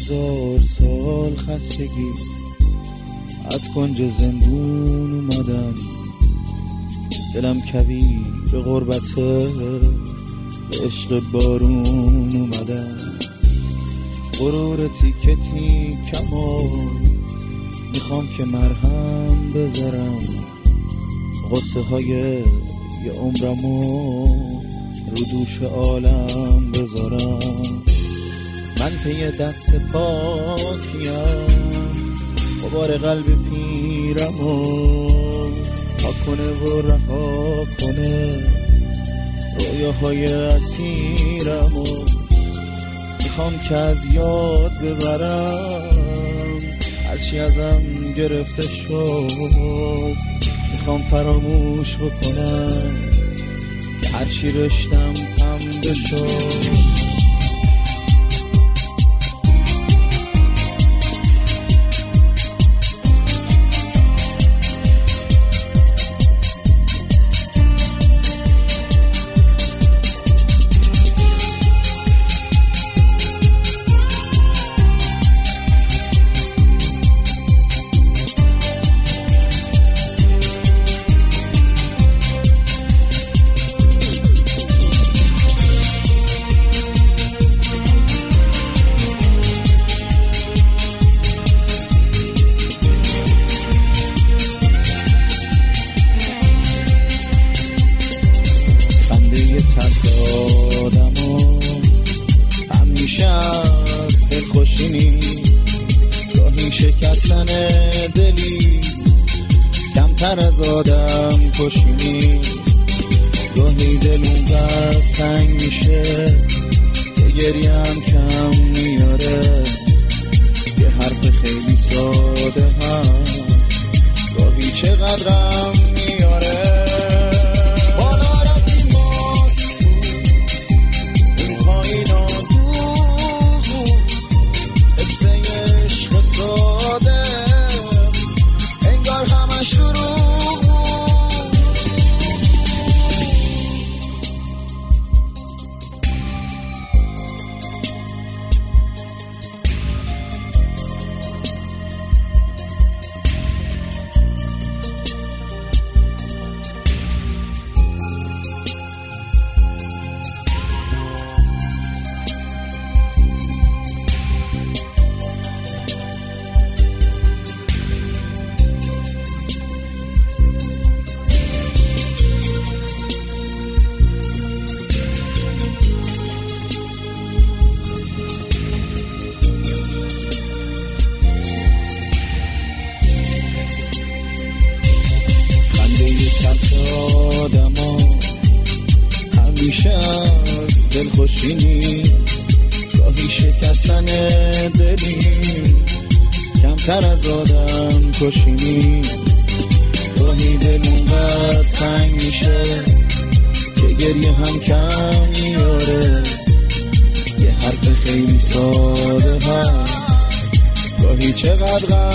1000 سال خستگی از کنج زندون اومدم، دلم کویر غربته به عشق بارون اومدم. غرور تیکه تیکمو میخوام که مرهم بذارم، غصه های یه عمرمو رو دوش عالم بذارم. من پی دست پاکیم، غبار قلب پیرمو پاک کنه و رها کنه رویاهای اسیرمو. میخوام که از یاد ببرم هرچی ازم گرفته شد، میخوام فراموش بکنم که هرچی رشتم پنبه شد. گاهی شکستن دلی کمتر از آدم کشی نیست. گاهی دل اونقدر تنگ میشه که گریه هم کم میاره. یه حرف خیلی ساده هم گاهی چقدر غم میاره. همیشه از دل خوشی نیست. گاهی شکستن دلی کمتر از آدم کشی نیست. گاهی دل اونقدر تنگ میشه که گریه هم کم میاره. یه حرف خیلی ساده هم گاهی چقدر